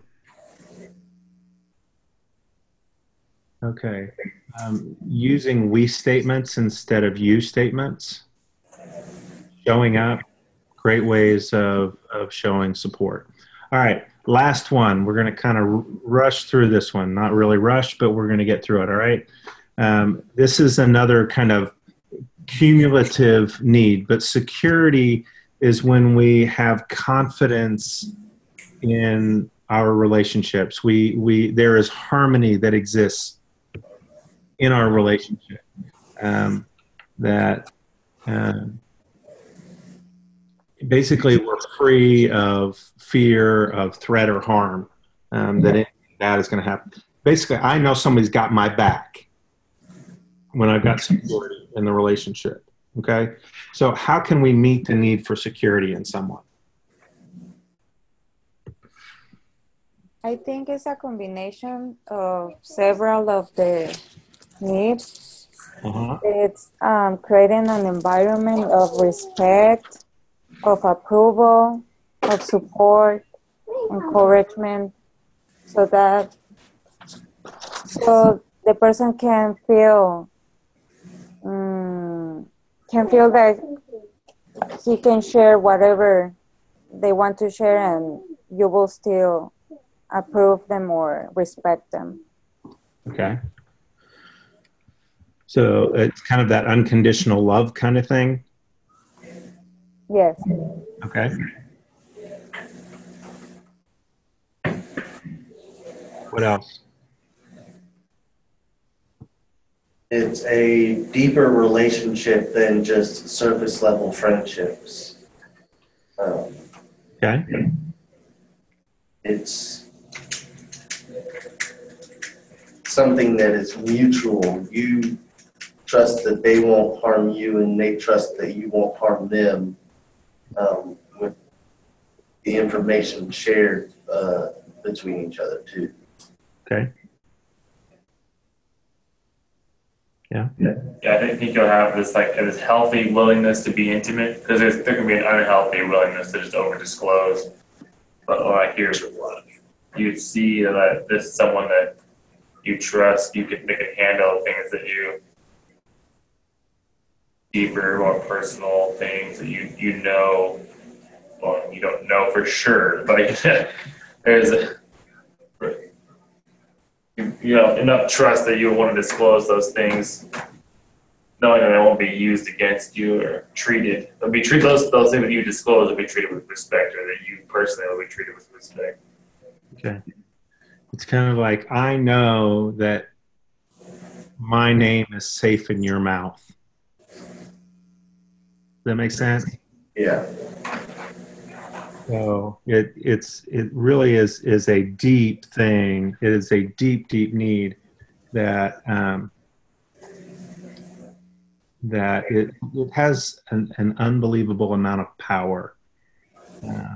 Okay. Um, using we statements instead of you statements. Showing up. Great ways of, of showing support. All right. Last one. We're going to kind of rush through this one. Not really rush, but we're going to get through it. All right. Um, this is another kind of cumulative need, but security is when we have confidence in our relationships. We, we, there is harmony that exists in our relationship. Um, that uh, basically we're free of fear of threat or harm. Um, that it, that is going to happen. Basically, I know somebody's got my back when I've got security in the relationship. Okay, so how can we meet the need for security in someone? I think it's a combination of several of the needs. Uh-huh. It's um, creating an environment of respect, of approval, of support, encouragement, so that so the person can feel um, can feel that he can share whatever they want to share, and you will still approve them or respect them. Okay. So it's kind of that unconditional love kind of thing. Yes. Okay. What else? It's a deeper relationship than just surface level friendships. Um, Okay. it's something that is mutual. You trust that they won't harm you, and they trust that you won't harm them um, with the information shared uh, between each other, too. Okay. Yeah. Yeah, I think, think you'll have this like this healthy willingness to be intimate, because there's there can be an unhealthy willingness to just over disclose. But what I hear is a lot. You see that this is someone that you trust. You can they can handle things that you deeper, more personal things that you you know. Well, you don't know for sure, but there's a, you know enough trust that you want to disclose those things, knowing that they won't be used against you or treated. They'll be treated those those things that you disclose will be treated with respect, or that you personally will be treated with respect. Okay. It's kind of like, I know that my name is safe in your mouth. Does that make sense? Yeah. So it it's it really is is a deep thing. It is a deep, deep need that um, that it it has an, an unbelievable amount of power. Uh,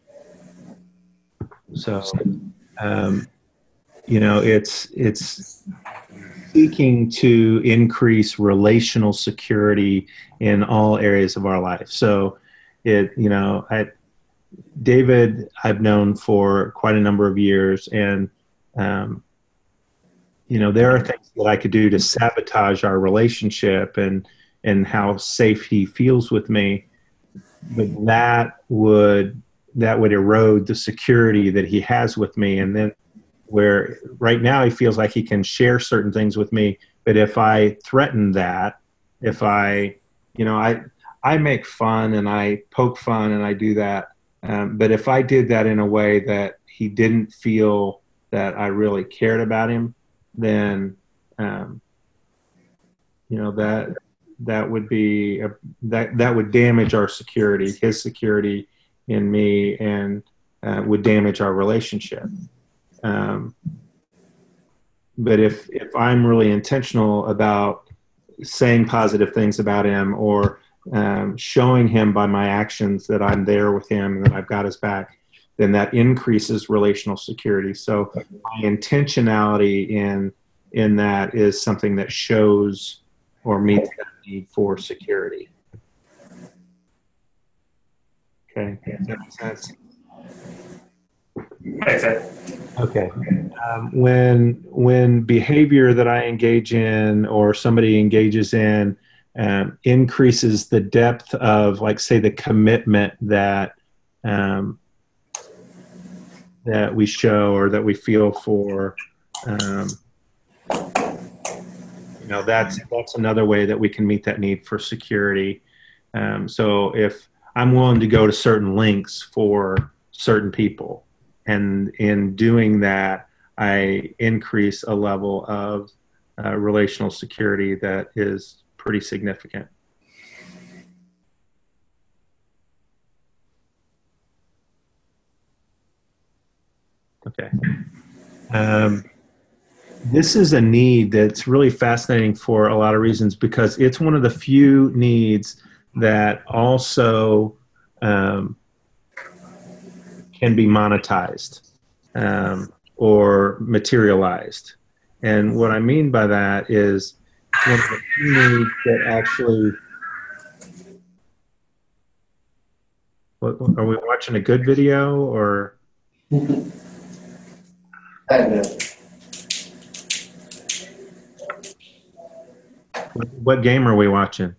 so um, you know, it's it's seeking to increase relational security in all areas of our life. So it you know I. David, I've known for quite a number of years, and um, you know, there are things that I could do to sabotage our relationship and and how safe he feels with me, but that would that would erode the security that he has with me. And then, where right now he feels like he can share certain things with me, but if I threaten that, if I, you know, I I make fun and I poke fun and I do that. Um, but if I did that in a way that he didn't feel that I really cared about him, then, um, you know, that that would be a, that that would damage our security, his security in me, and uh, would damage our relationship. Um, but if if I'm really intentional about saying positive things about him, or Um, showing him by my actions that I'm there with him and that I've got his back, then that increases relational security. So my intentionality in in that is something that shows or meets that need for security. Okay, does that make sense? Makes sense. Okay. Um, when when behavior that I engage in or somebody engages in Um, increases the depth of, like, say, the commitment that um, that we show or that we feel for, um, you know, that's that's another way that we can meet that need for security. Um, so if I'm willing to go to certain lengths for certain people, and in doing that, I increase a level of uh, relational security that is pretty significant. Okay. Um, this is a need that's really fascinating for a lot of reasons, because it's one of the few needs that also um, can be monetized um, or materialized. And what I mean by that is one of the few needs that actually. What, are we watching a good video or? Kind of. What, what game are we watching?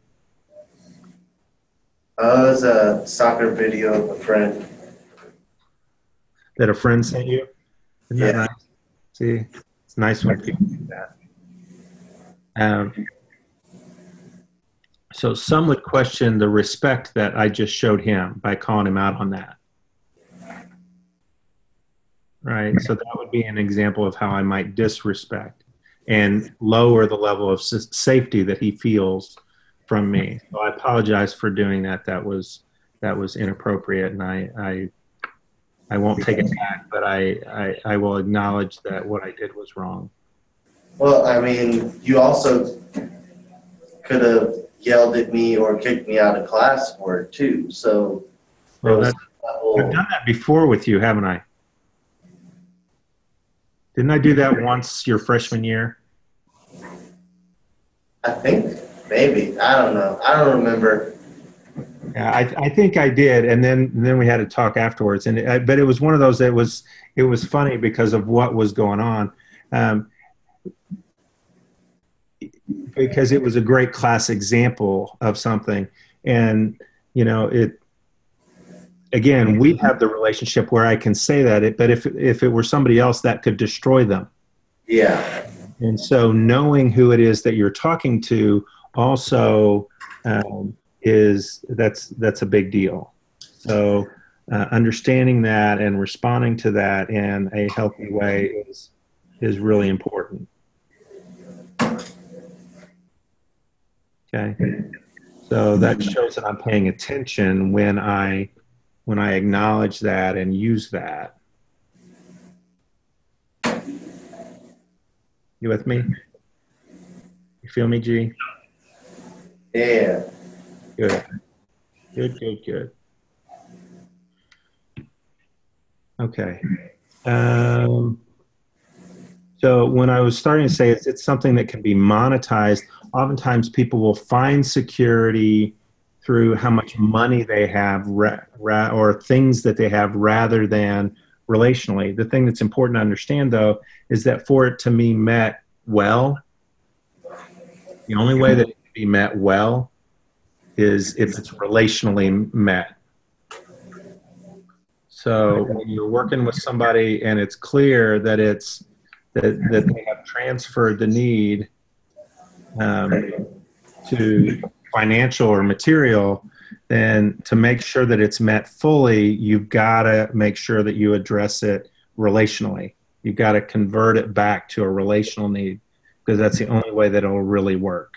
Uh, it was a soccer video of a friend. That a friend sent you? Isn't that Yeah. nice? See, it's nice when people do that. Um, So some would question the respect that I just showed him by calling him out on that. Right. So that would be an example of how I might disrespect and lower the level of s- safety that he feels from me. So I apologize for doing that. That was that was inappropriate, and I I, I won't take it back, but I, I I will acknowledge that what I did was wrong. Well, I mean, you also could have yelled at me or kicked me out of class for it too. So there Well, was that, that whole, I've done that before with you, haven't I? Didn't I do that once your freshman year? I think maybe, I don't know. I don't remember. Yeah, I, I think I did, and then and then we had a talk afterwards. And it, but it was one of those that was it was funny because of what was going on, um, because it was a great class example of something. And you know, it again, we have the relationship where I can say that. It, but if if it were somebody else, that could destroy them. Yeah. And so, knowing who it is that you're talking to also. Um, is that's that's a big deal. So uh, understanding that and responding to that in a healthy way is is really important. Okay, so that shows that I'm paying attention when I when I acknowledge that and use that. You with me? You feel me, G? Yeah. Good. Good, good, good. Okay. Um, so when I was starting to say it's, it's something that can be monetized, oftentimes people will find security through how much money they have ra- ra- or things that they have rather than relationally. The thing that's important to understand, though, is that for it to be met well, the only way that it can be met well is if it's relationally met. So when you're working with somebody and it's clear that it's that, that they have transferred the need um, to financial or material, then to make sure that it's met fully, you've got to make sure that you address it relationally. You've got to convert it back to a relational need, because that's the only way that it'll really work.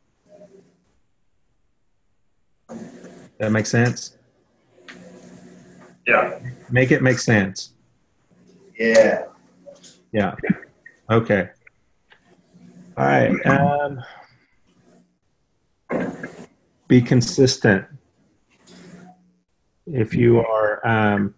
That makes sense? Yeah. Make it make sense. Yeah. Yeah. Okay. All right. Um, be consistent. If you are um,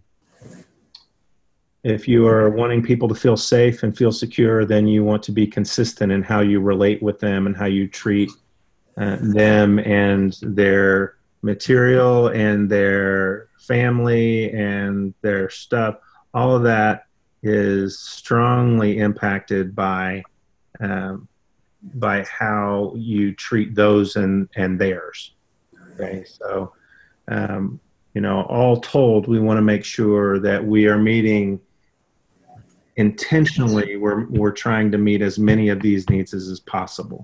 if you are wanting people to feel safe and feel secure, then you want to be consistent in how you relate with them and how you treat uh, them and their material and their family and their stuff. All of that is strongly impacted by um, by how you treat those and and theirs. Okay, so um, you know, all told, we want to make sure that we are meeting intentionally. We're we're trying to meet as many of these needs as is possible.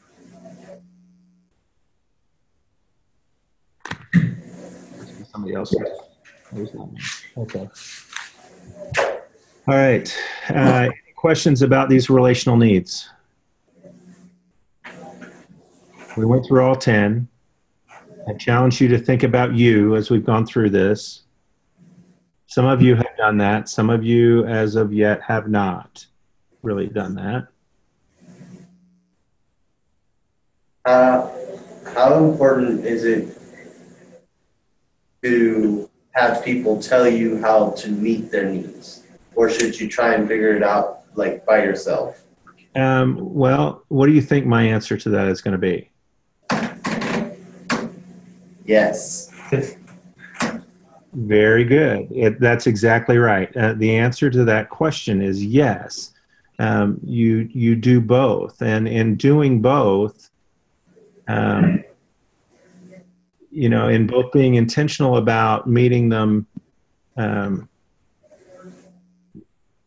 Somebody else. Okay. All right. Uh, any questions about these relational needs? We went through all ten. I challenge you to think about you as we've gone through this. Some of you have done that. Some of you, as of yet, have not really done that. Uh, how important is it to have people tell you how to meet their needs? Or should you try and figure it out like by yourself? Um, well, what do you think my answer to that is going to be? Yes. Very good. It, that's exactly right. Uh, the answer to that question is yes. Um, you you do both, and in doing both, um, you know, in both being intentional about meeting them, um,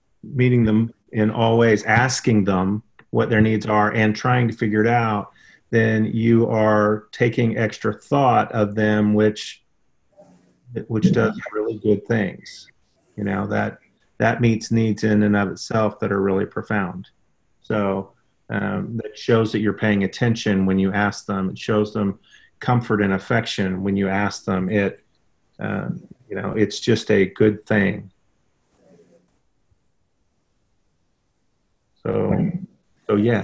meeting them in all ways, asking them what their needs are, and trying to figure it out, then you are taking extra thought of them, which which does really good things. You know, that that meets needs in and of itself that are really profound. So um, that shows that you're paying attention when you ask them. It shows them comfort and affection when you ask them. It, uh, you know, it's just a good thing. So, so yes.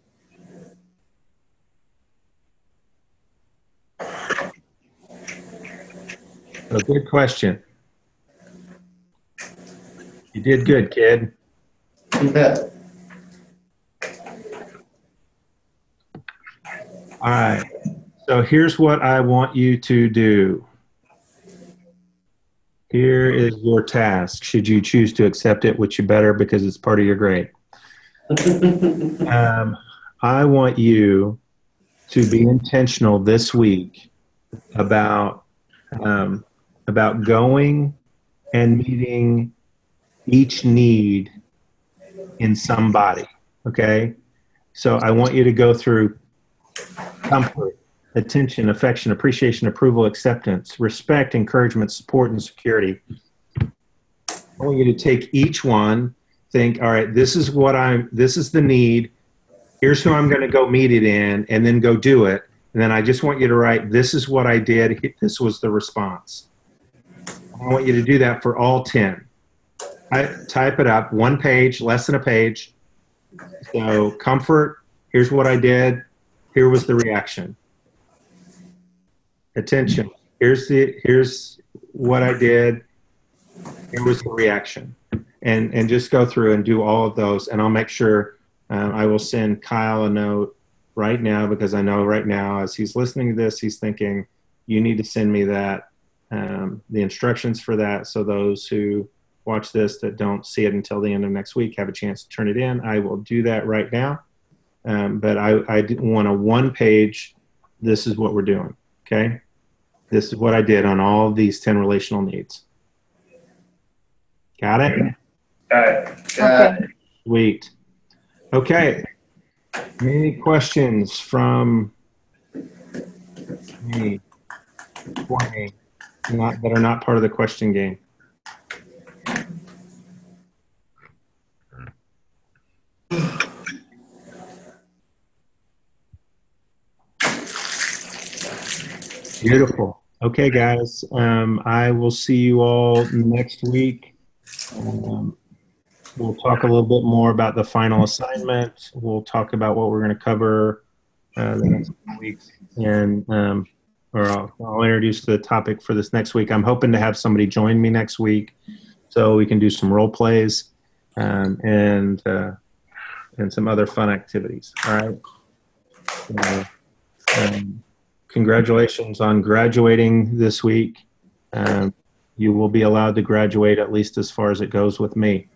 So good question. You did good, kid. All right. So here's what I want you to do. Here is your task. Should you choose to accept it, which you better because it's part of your grade. um, I want you to be intentional this week about um, about going and meeting each need in somebody. Okay, so I want you to go through comfort, attention, affection, appreciation, approval, acceptance, respect, encouragement, support, and security. I want you to take each one, think, all right, this is what I'm, this is the need. Here's who I'm going to go meet it in, and then go do it. And then I just want you to write, this is what I did. This was the response. I want you to do that for all ten. I type it up, one page, less than a page. So comfort, here's what I did. Here was the reaction. Attention, here's the here's what I did. Here was the reaction. And and just go through and do all of those. And I'll make sure um, I will send Kyle a note right now, because I know right now as he's listening to this, he's thinking, you need to send me that, um, the instructions for that, so those who watch this that don't see it until the end of next week have a chance to turn it in. I will do that right now. Um, but I, I want a one page, this is what we're doing, okay? This is what I did on all of these ten relational needs. Got it? Got it. Got it. Sweet. Okay. Any questions from me, for me, not, that are not part of the question game? Beautiful. Okay, guys. Um, I will see you all next week. Um, we'll talk a little bit more about the final assignment. We'll talk about what we're going to cover uh, the next few weeks, and um, or I'll, I'll introduce the topic for this next week. I'm hoping to have somebody join me next week, so we can do some role plays um, and uh, and some other fun activities. All right. So, um, congratulations on graduating this week. Um, you will be allowed to graduate, at least as far as it goes with me.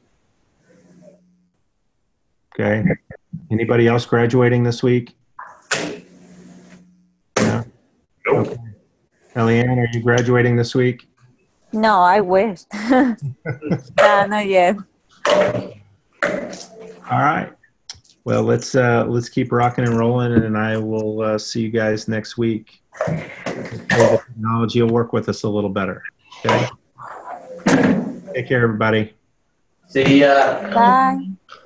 Okay. Anybody else graduating this week? No? Nope. Okay. Eliane, are you graduating this week? No, I wish. No, not yet. All right. Well, let's uh, let's keep rocking and rolling, and I will uh, see you guys next week. Hopefully the technology will work with us a little better. Okay. Take care, everybody. See ya. Bye.